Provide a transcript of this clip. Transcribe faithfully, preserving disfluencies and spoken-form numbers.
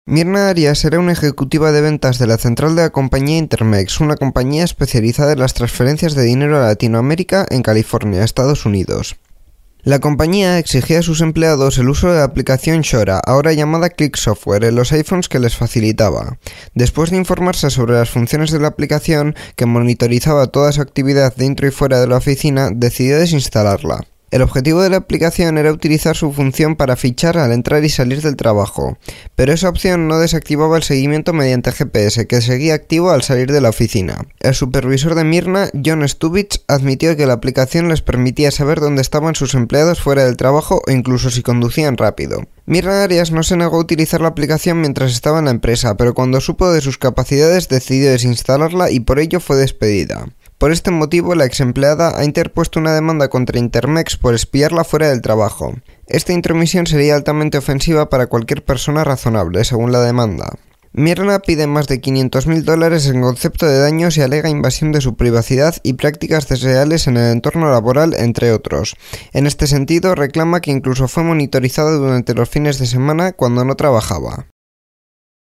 Mirna Arias era una ejecutiva de ventas de la central de la compañía Intermex, una compañía especializada en las transferencias de dinero a Latinoamérica en California, Estados Unidos. La compañía exigía a sus empleados el uso de la aplicación Shora, ahora llamada Click Software, en los iPhones que les facilitaba. Después de informarse sobre las funciones de la aplicación, que monitorizaba toda su actividad dentro y fuera de la oficina, decidió desinstalarla. El objetivo de la aplicación era utilizar su función para fichar al entrar y salir del trabajo, pero esa opción no desactivaba el seguimiento mediante G P S, que seguía activo al salir de la oficina. El supervisor de Mirna, John Stubitz, admitió que la aplicación les permitía saber dónde estaban sus empleados fuera del trabajo o incluso si conducían rápido. Mirna Arias no se negó a utilizar la aplicación mientras estaba en la empresa, pero cuando supo de sus capacidades decidió desinstalarla y por ello fue despedida. Por este motivo, la ex empleada ha interpuesto una demanda contra Intermex por espiarla fuera del trabajo. Esta intromisión sería altamente ofensiva para cualquier persona razonable, según la demanda. Mirna pide más de quinientos mil dólares en concepto de daños y alega invasión de su privacidad y prácticas desleales en el entorno laboral, entre otros. En este sentido, reclama que incluso fue monitorizada durante los fines de semana cuando no trabajaba.